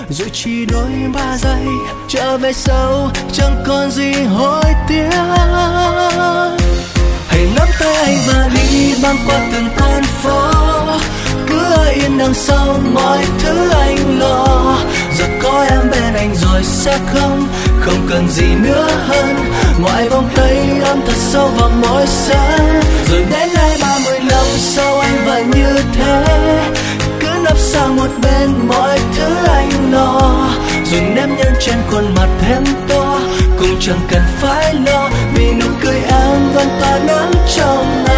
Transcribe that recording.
rồi chỉ đôi 3 giây trở về sau chẳng còn gì hối tiếc. Hãy nắm tay anh và đi băng qua từng con phố, cứ ở yên đằng sau mọi thứ anh lo. Giờ có em bên anh rồi sẽ không cần gì nữa hơn, ngoài vòng tay ấm thật sâu vào mỗi sáng. Rồi đến ngày 30 năm sau anh vẫn như thế, cứ nấp sang một bên mọi thứ anh lo. Rồi nếp nhăn trên khuôn mặt thêm to, cũng chẳng cần phải lo, vì nụ cười em vẫn tỏa nắng trong